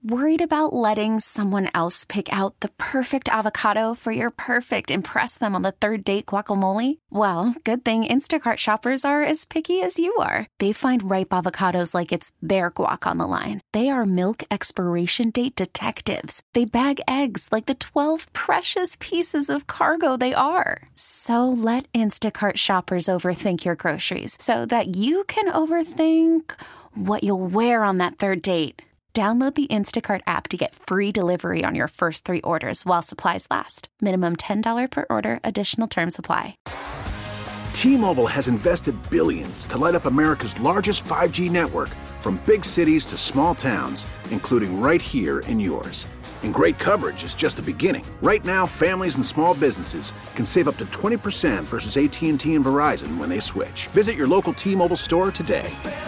Worried about letting someone else pick out the perfect avocado for your perfect impress them on the third date guacamole? Well, good thing Instacart shoppers are as picky as you are. They find ripe avocados like it's their guac on the line. They are milk expiration date detectives. They bag eggs like the 12 precious pieces of cargo they are. So let Instacart shoppers overthink your groceries so that you can overthink what you'll wear on that third date. Download the Instacart app to get free delivery on your first 3 orders while supplies last. Minimum $10 per order. Additional terms apply. T-Mobile has invested billions to light up America's largest 5G network, from big cities to small towns, including right here in yours. And great coverage is just the beginning. Right now, families and small businesses can save up to 20% versus AT&T and Verizon when they switch. Visit your local T-Mobile store today.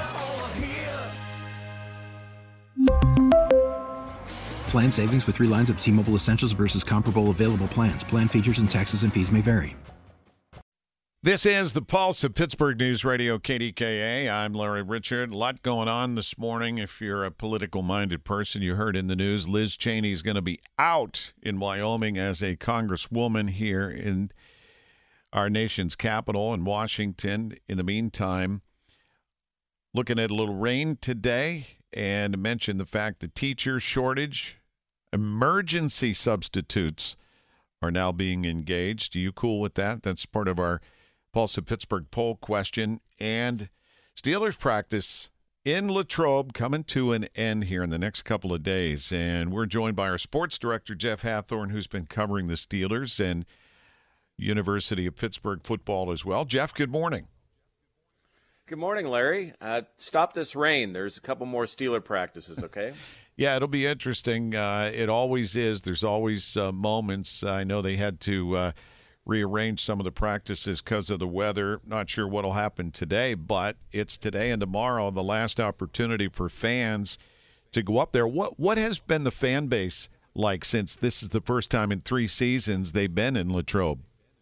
Plan savings with 3 lines of T-Mobile Essentials versus comparable available plans. Plan features and taxes and fees may vary. This is the Pulse of Pittsburgh News Radio, KDKA. I'm Larry Richard. A lot going on this morning. If you're a political-minded person, you heard in the news Liz Cheney is going to be out in Wyoming as a congresswoman here in our nation's capital in Washington. In the meantime, looking at a little rain today, and mention the fact the teacher shortage, emergency substitutes are now being engaged. Are you cool with that? That's part of our Pulse of Pittsburgh poll question. And Steelers practice in Latrobe coming to an end here in the next couple of days. And we're joined by our sports director, Jeff Hathorn, who's been covering the Steelers and University of Pittsburgh football as well. Jeff, good morning. Good morning, Larry. Stop this rain. There's a couple more Steeler practices, okay? Yeah, it'll be interesting. It always is. There's always moments. I know they had to rearrange some of the practices because of the weather. Not sure what will happen today, but it's today and tomorrow the last opportunity for fans to go up there. What has been the fan base like since this is the first time in 3 seasons they've been in Latrobe?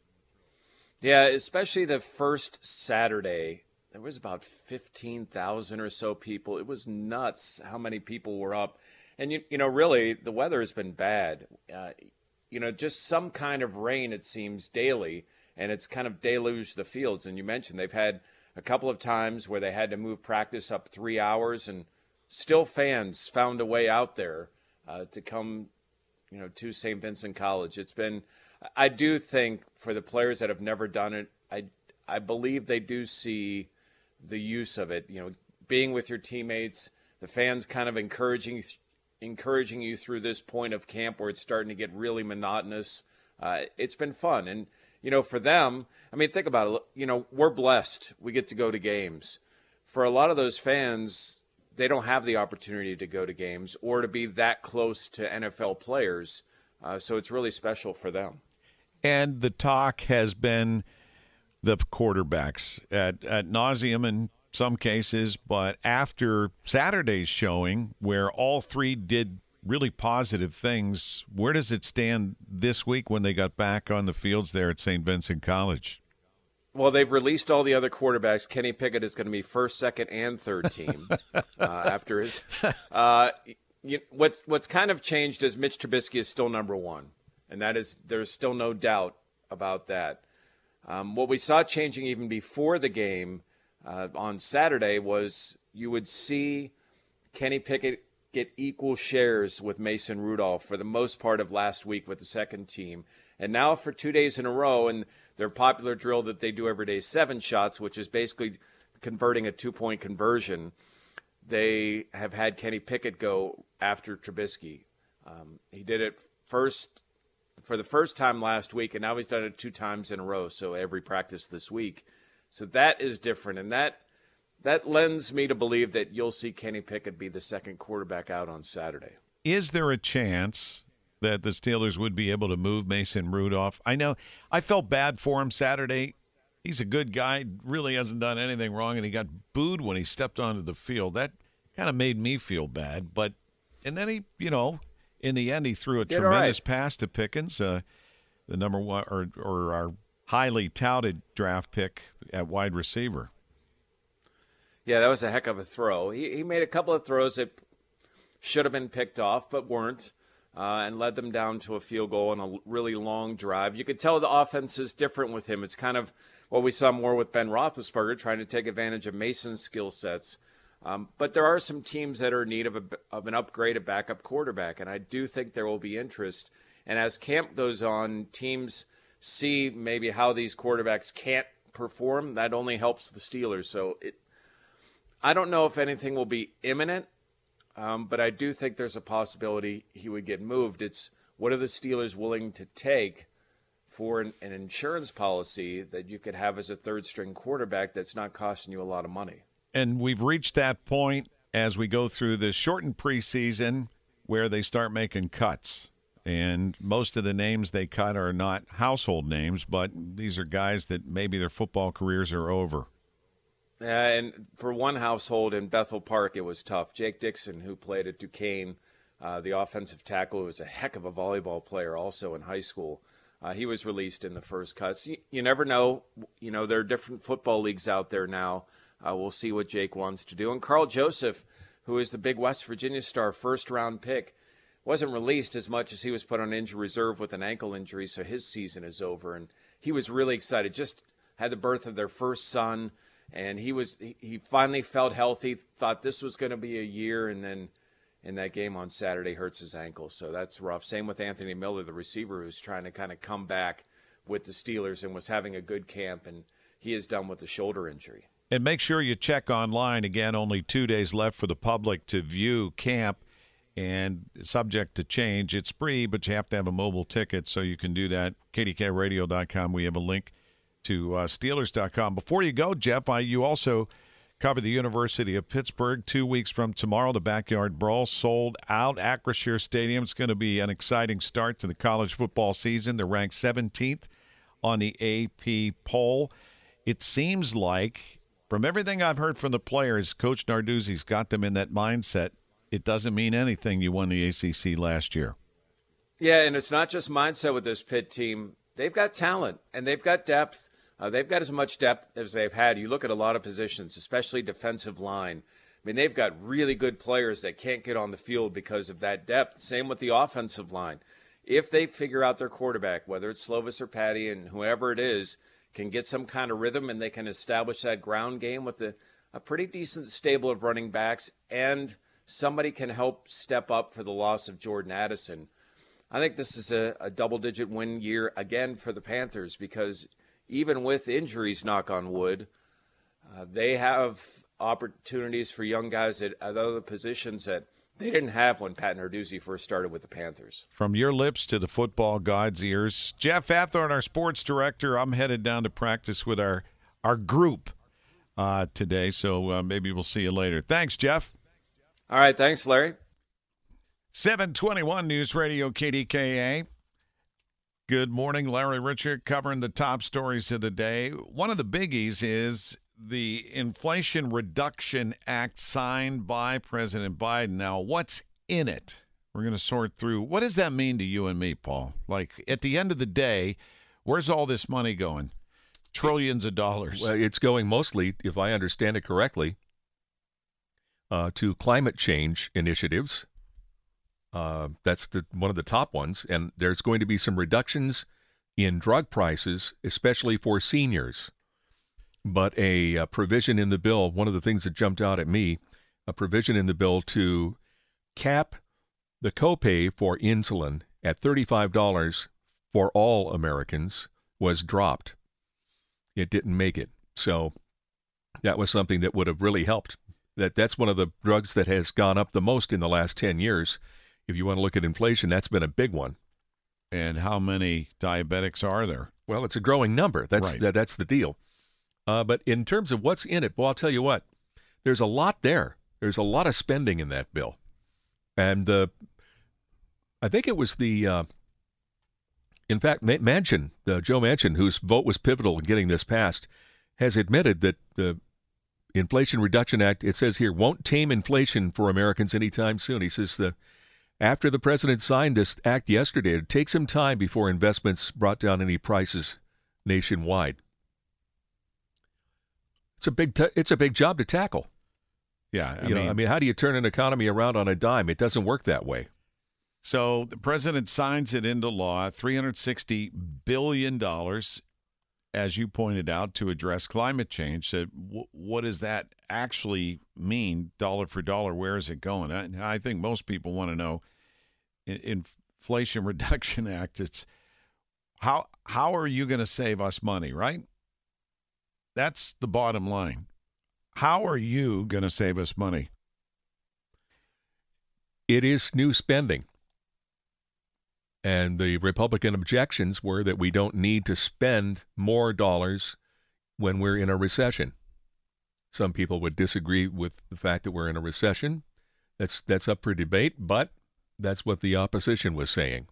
Yeah, especially the first Saturday. There was about 15,000 or so people. It was nuts how many people were up. And, you know, really, the weather has been bad. Just some kind of rain, it seems, daily, and it's kind of deluged the fields. And you mentioned they've had a couple of times where they had to move practice up 3 hours, and still fans found a way out there to come, to St. Vincent College. It's been, I do think, for the players that have never done it, I believe they do see the use of it, being with your teammates, the fans kind of encouraging you through this point of camp where it's starting to get really monotonous. It's been fun. And, for them, I mean, think about it. We're blessed. We get to go to games. For a lot of those fans, they don't have the opportunity to go to games or to be that close to NFL players. So it's really special for them. And the talk has been the quarterbacks at nauseum in some cases, but after Saturday's showing where all 3 did really positive things, where does it stand this week when they got back on the fields there at St. Vincent College? Well, they've released all the other quarterbacks. Kenny Pickett is going to be first, second, and third team after his. What's kind of changed is Mitch Trubisky is still number 1, and there's still no doubt about that. What we saw changing even before the game on Saturday was you would see Kenny Pickett get equal shares with Mason Rudolph for the most part of last week with the second team. And now for 2 days in a row, and their popular drill that they do every day, 7 shots, which is basically converting a 2-point conversion, they have had Kenny Pickett go after Trubisky. He did it for the first time last week, and now he's done it 2 times in a row, so every practice this week. So that is different, and that lends me to believe that you'll see Kenny Pickett be the second quarterback out on Saturday. Is there a chance that the Steelers would be able to move Mason Rudolph? I know I felt bad for him Saturday. He's a good guy, really hasn't done anything wrong, and he got booed when he stepped onto the field. That kind of made me feel bad, and then he, in the end, he threw a tremendous pass to Pickens, the number 1 or our highly touted draft pick at wide receiver. Yeah, that was a heck of a throw. He made a couple of throws that should have been picked off but weren't, and led them down to a field goal on a really long drive. You could tell the offense is different with him. It's kind of what we saw more with Ben Roethlisberger, trying to take advantage of Mason's skill sets. But there are some teams that are in need of an upgrade, a backup quarterback, and I do think there will be interest. And as camp goes on, teams see maybe how these quarterbacks can't perform. That only helps the Steelers. So I don't know if anything will be imminent, but I do think there's a possibility he would get moved. It's what are the Steelers willing to take for an insurance policy that you could have as a third-string quarterback that's not costing you a lot of money. And we've reached that point as we go through this shortened preseason where they start making cuts. And most of the names they cut are not household names, but these are guys that maybe their football careers are over. And for one household in Bethel Park, it was tough. Jake Dixon, who played at Duquesne, the offensive tackle, who was a heck of a volleyball player also in high school, he was released in the first cuts. You never know. You know, there are different football leagues out there now. We'll see what Jake wants to do. And Carl Joseph, who is the big West Virginia star, first-round pick, wasn't released as much as he was put on injury reserve with an ankle injury, so his season is over. And he was really excited. Just had the birth of their first son, and he finally felt healthy, thought this was going to be a year, and then in that game on Saturday hurts his ankle. So that's rough. Same with Anthony Miller, the receiver, who's trying to kind of come back with the Steelers and was having a good camp, and he is done with the shoulder injury. And make sure you check online. Again, only 2 days left for the public to view camp, and subject to change. It's free, but you have to have a mobile ticket, so you can do that. KDKRadio.com. We have a link to Steelers.com. Before you go, Jeff, you also cover the University of Pittsburgh. 2 weeks from tomorrow, the Backyard Brawl sold out. Acrisure Stadium. It's going to be an exciting start to the college football season. They're ranked 17th on the AP poll. It seems like, from everything I've heard from the players, Coach Narduzzi's got them in that mindset. It doesn't mean anything you won the ACC last year. Yeah, and it's not just mindset with this Pitt team. They've got talent, and they've got depth. They've got as much depth as they've had. You look at a lot of positions, especially defensive line. I mean, they've got really good players that can't get on the field because of that depth. Same with the offensive line. If they figure out their quarterback, whether it's Slovis or Patty and whoever it is, can get some kind of rhythm and they can establish that ground game with a pretty decent stable of running backs, and somebody can help step up for the loss of Jordan Addison. I think this is a double-digit win year again for the Panthers, because even with injuries, knock on wood, they have opportunities for young guys at other positions that they didn't have when Pat Narduzzi first started with the Panthers. From your lips to the football god's ears. Jeff Athorn, our sports director. I'm headed down to practice with our group today, so maybe we'll see you later. Thanks, Jeff. All right, thanks, Larry. 721 News Radio KDKA. Good morning, Larry Richert covering the top stories of the day. One of the biggies is the Inflation Reduction Act signed by President Biden. Now, what's in it? We're going to sort through. What does that mean to you and me, Paul? Like, at the end of the day, where's all this money going? Trillions of dollars. Well, it's going mostly, if I understand it correctly, to climate change initiatives. That's one of the top ones. And there's going to be some reductions in drug prices, especially for seniors. But a provision in the bill, one of the things that jumped out at me, a provision in the bill to cap the copay for insulin at $35 for all Americans was dropped. It didn't make it. So that was something that would have really helped. That's one of the drugs that has gone up the most in the last 10 years. If you want to look at inflation, that's been a big one. And how many diabetics are there? Well, it's a growing number. That's right. That's the deal. But in terms of what's in it, well, I'll tell you what, there's a lot there. There's a lot of spending in that bill. And I think it was in fact, Manchin, Joe Manchin, whose vote was pivotal in getting this passed, has admitted that the Inflation Reduction Act, it says here, won't tame inflation for Americans anytime soon. He says after the president signed this act yesterday, it'd take some time before investments brought down any prices nationwide. It's a big job to tackle. Yeah. I mean, how do you turn an economy around on a dime? It doesn't work that way. So the president signs it into law, $360 billion, as you pointed out, to address climate change. So what does that actually mean, dollar for dollar? Where is it going? I think most people want to know. Inflation Reduction Act, it's how are you going to save us money, right? That's the bottom line. How are you going to save us money? It is new spending. And the Republican objections were that we don't need to spend more dollars when we're in a recession. Some people would disagree with the fact that we're in a recession. That's up for debate, but that's what the opposition was saying.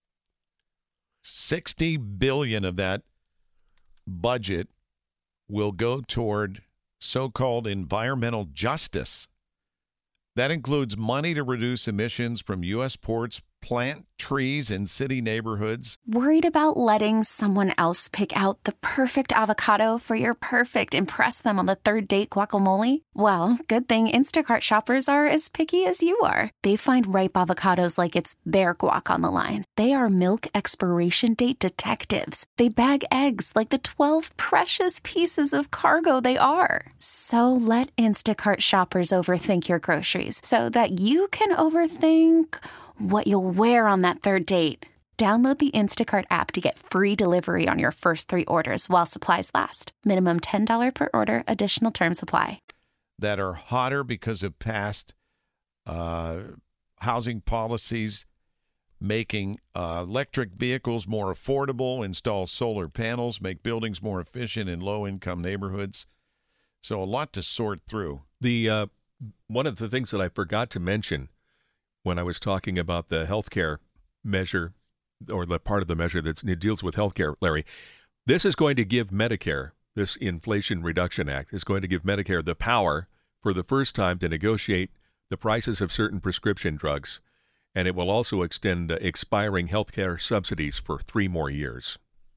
$60 billion of that budget will go toward so-called environmental justice. That includes money to reduce emissions from U.S. ports, plant trees in city neighborhoods. Worried about letting someone else pick out the perfect avocado for your perfect impress them on the third date guacamole? Well, good thing Instacart shoppers are as picky as you are. They find ripe avocados like it's their guac on the line. They are milk expiration date detectives. They bag eggs like the 12 precious pieces of cargo they are. So let Instacart shoppers overthink your groceries so that you can overthink what you'll wear on that third date. Download the Instacart app to get free delivery on your first 3 orders while supplies last. Minimum $10 per order. Additional terms apply. That are hotter because of past housing policies, making electric vehicles more affordable, install solar panels, make buildings more efficient in low-income neighborhoods. So a lot to sort through. The one of the things that I forgot to mention when I was talking about the healthcare measure, or the part of the measure that deals with healthcare, Larry, this is going to give Medicare, this Inflation Reduction Act, is going to give Medicare the power for the first time to negotiate the prices of certain prescription drugs, and it will also extend expiring healthcare subsidies for 3 more years.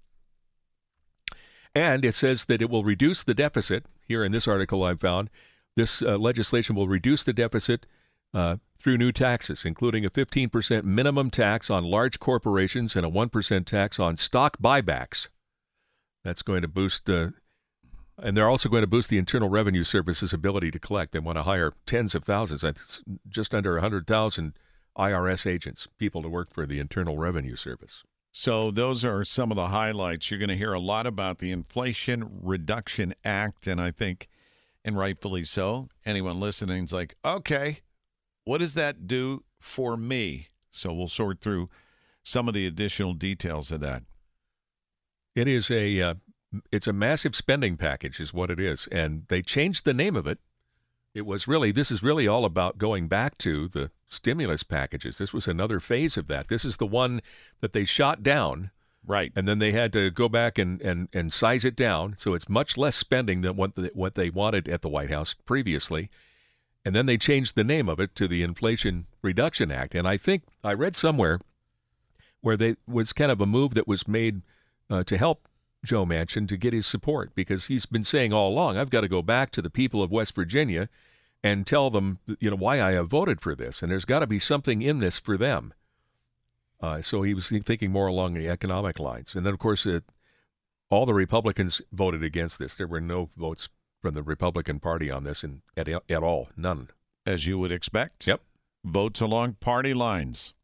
And it says that it will reduce the deficit. Here in this article I found, this legislation will reduce the deficit through new taxes, including a 15% minimum tax on large corporations and a 1% tax on stock buybacks. That's going to boost, and they're also going to boost the Internal Revenue Service's ability to collect. They want to hire tens of thousands, just under 100,000 IRS agents, people to work for the Internal Revenue Service. So those are some of the highlights. You're going to hear a lot about the Inflation Reduction Act, and I think, and rightfully so, anyone listening is like, okay, what does that do for me? So we'll sort through some of the additional details of that. It is it's a massive spending package is what it is. And they changed the name of it. This is really all about going back to the stimulus packages. This was another phase of that. This is the one that they shot down. Right. And then they had to go back and size it down. So it's much less spending than what they wanted at the White House previously. And then they changed the name of it to the Inflation Reduction Act. And I think I read somewhere where they was kind of a move that was made to help Joe Manchin to get his support, because he's been saying all along, I've got to go back to the people of West Virginia and tell them, why I have voted for this. And there's got to be something in this for them. So he was thinking more along the economic lines. And then, of course, all the Republicans voted against this. There were no votes from the Republican Party on this at all. None. As you would expect. Yep. Votes along party lines.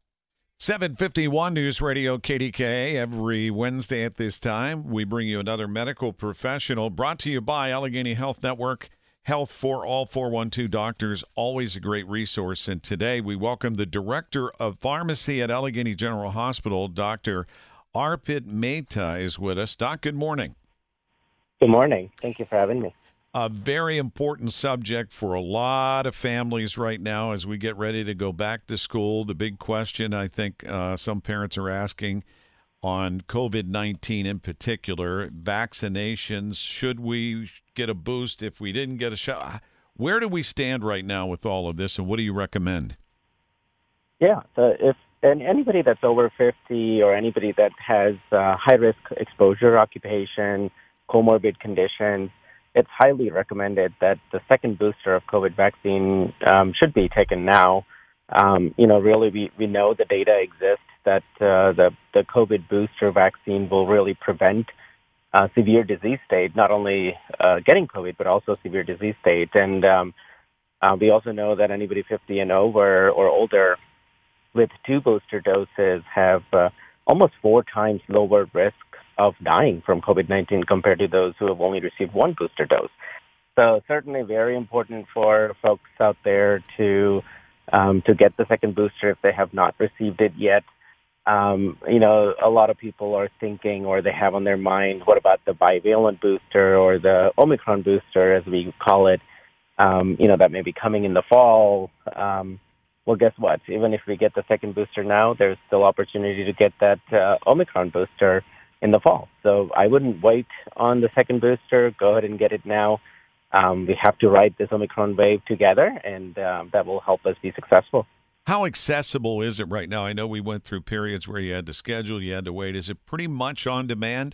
751 News Radio KDKA. Every Wednesday at this time, we bring you another medical professional, brought to you by Allegheny Health Network. Health for All, 412 Doctors, always a great resource. And today we welcome the Director of Pharmacy at Allegheny General Hospital, Dr. Arpit Mehta is with us. Doc, good morning. Good morning. Thank you for having me. A very important subject for a lot of families right now as we get ready to go back to school. The big question I think some parents are asking on COVID-19 in particular, vaccinations, should we get a boost if we didn't get a shot? Where do we stand right now with all of this, and what do you recommend? Yeah, if anybody that's over 50 or anybody that has high-risk exposure occupation, comorbid conditions, it's highly recommended that the second booster of COVID vaccine should be taken now. Really, we know the data exists that the COVID booster vaccine will really prevent severe disease state, not only getting COVID, but also severe disease state. And we also know that anybody 50 and over or older with 2 booster doses have almost 4 times lower risk of dying from COVID-19 compared to those who have only received 1 booster dose. So certainly very important for folks out there to get the second booster if they have not received it yet. A lot of people are thinking, or they have on their mind, what about the bivalent booster or the Omicron booster, as we call it, that may be coming in the fall. Well, guess what? Even if we get the second booster now, there's still opportunity to get that Omicron booster in the fall. So I wouldn't wait on the second booster. Go ahead and get it now. We have to ride this Omicron wave together, and that will help us be successful. How accessible is it right now? I know we went through periods where you had to schedule, you had to wait. Is it pretty much on demand?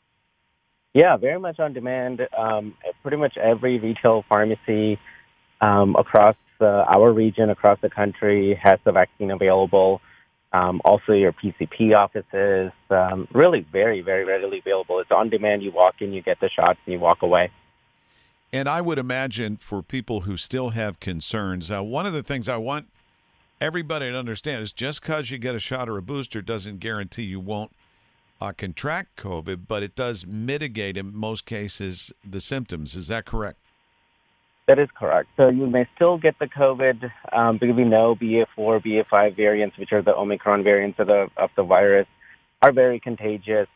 Yeah, very much on demand. Pretty much every retail pharmacy across our region, across the country, has the vaccine available. Also, your PCP offices, really very, very readily available. It's on demand. You walk in, you get the shots, and you walk away. And I would imagine for people who still have concerns, one of the things I want everybody to understand is just because you get a shot or a booster doesn't guarantee you won't contract COVID, but it does mitigate, in most cases, the symptoms. Is that correct? That is correct. So you may still get the COVID because we know BA4, BA5 variants, which are the Omicron variants of the virus, are very contagious.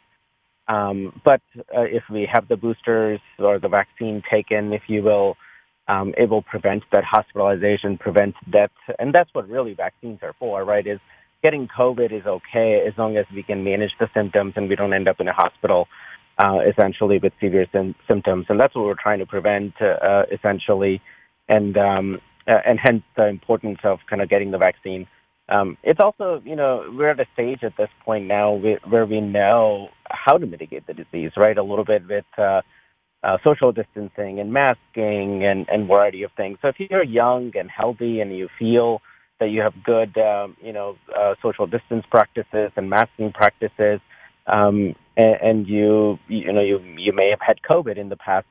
But if we have the boosters or the vaccine taken, if you will, it will prevent that hospitalization, prevent death. And that's what really vaccines are for, right, is getting COVID is okay as long as we can manage the symptoms and we don't end up in a hospital, essentially, with severe symptoms. And that's what we're trying to prevent, essentially, and hence the importance of kind of getting the vaccine. It's also, we're at a stage at this point now where we know how to mitigate the disease, right, a little bit with social distancing and masking and variety of things. So if you're young and healthy and you feel that you have good, social distance practices and masking practices, and you may have had COVID in the past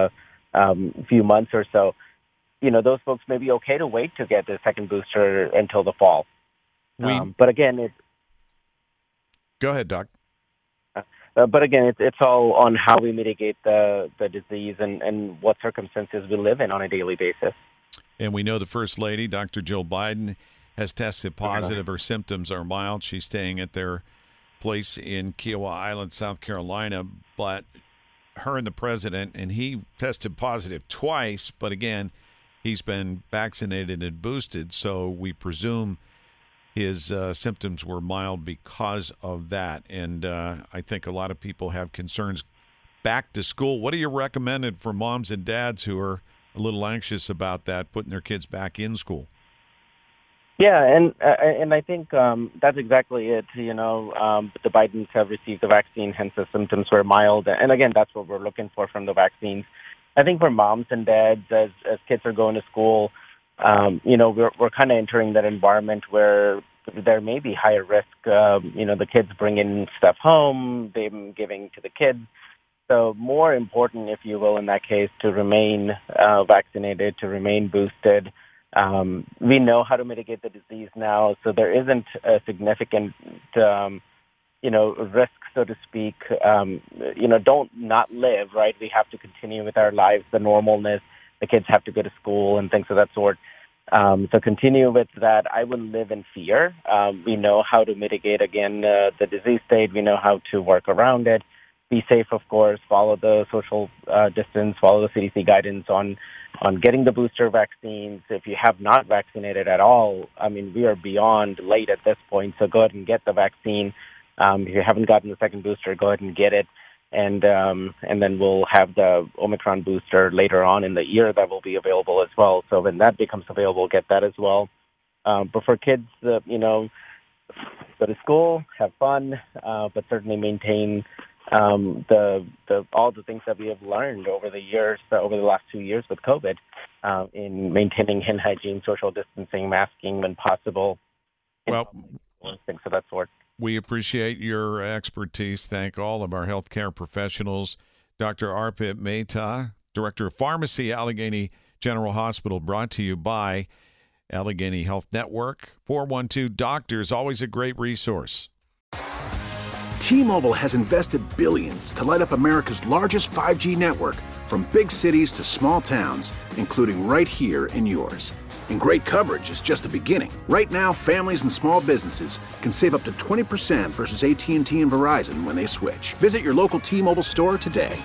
few months or so, those folks may be okay to wait to get the second booster until the fall. But again, Go ahead, Doc. But again, it's all on how we mitigate the disease and what circumstances we live in on a daily basis. And we know the First Lady, Dr. Jill Biden, has tested positive. Her symptoms are mild. She's staying at their place in Kiowa Island, South Carolina. But her and the president, and he tested positive twice, but again, he's been vaccinated and boosted, so we presume his symptoms were mild because of that. And I think a lot of people have concerns back to school. What are you recommending for moms and dads who are a little anxious about that, putting their kids back in school? Yeah, and I think that's exactly it. The Bidens have received the vaccine, hence the symptoms were mild. And again, that's what we're looking for from the vaccines. I think for moms and dads, as kids are going to school, we're kind of entering that environment where there may be higher risk. The kids bringing stuff home, them giving to the kids. So more important, if you will, in that case, to remain vaccinated, to remain boosted. We know how to mitigate the disease now, so there isn't a significant, risk, so to speak. Don't not live, right? We have to continue with our lives, the normalness. The kids have to go to school and things of that sort. So continue with that. I wouldn't live in fear. We know how to mitigate, again, the disease state. We know how to work around it. Be safe, of course. Follow the social distance. Follow the CDC guidance on getting the booster vaccines. If you have not vaccinated at all, we are beyond late at this point. So go ahead and get the vaccine. If you haven't gotten the second booster, go ahead and get it. And then we'll have the Omicron booster later on in the year that will be available as well. So when that becomes available, get that as well. But for kids, go to school, have fun, but certainly maintain all the things that we have learned over the years, over the last 2 years with COVID, in maintaining hand hygiene, social distancing, masking when possible, things of that sort. We appreciate your expertise. Thank all of our healthcare professionals. Dr. Arpit Mehta, Director of Pharmacy, Allegheny General Hospital, brought to you by Allegheny Health Network. 412 Doctors, always a great resource. T-Mobile has invested billions to light up America's largest 5G network, from big cities to small towns, including right here in yours. And great coverage is just the beginning. Right now, families and small businesses can save up to 20% versus AT&T and Verizon when they switch. Visit your local T-Mobile store today.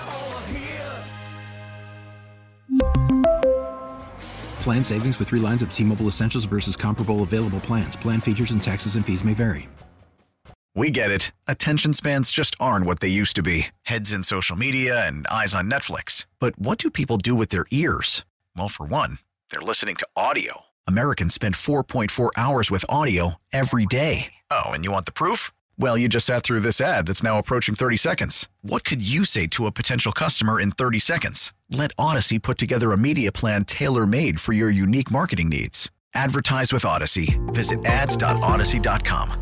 Plan savings with 3 lines of T-Mobile Essentials versus comparable available plans. Plan features and taxes and fees may vary. We get it. Attention spans just aren't what they used to be. Heads in social media and eyes on Netflix. But what do people do with their ears? Well, for one, they're listening to audio. Americans spend 4.4 hours with audio every day. Oh, and you want the proof? Well, you just sat through this ad that's now approaching 30 seconds. What could you say to a potential customer in 30 seconds? Let Odyssey put together a media plan tailor-made for your unique marketing needs. Advertise with Odyssey. Visit ads.odyssey.com.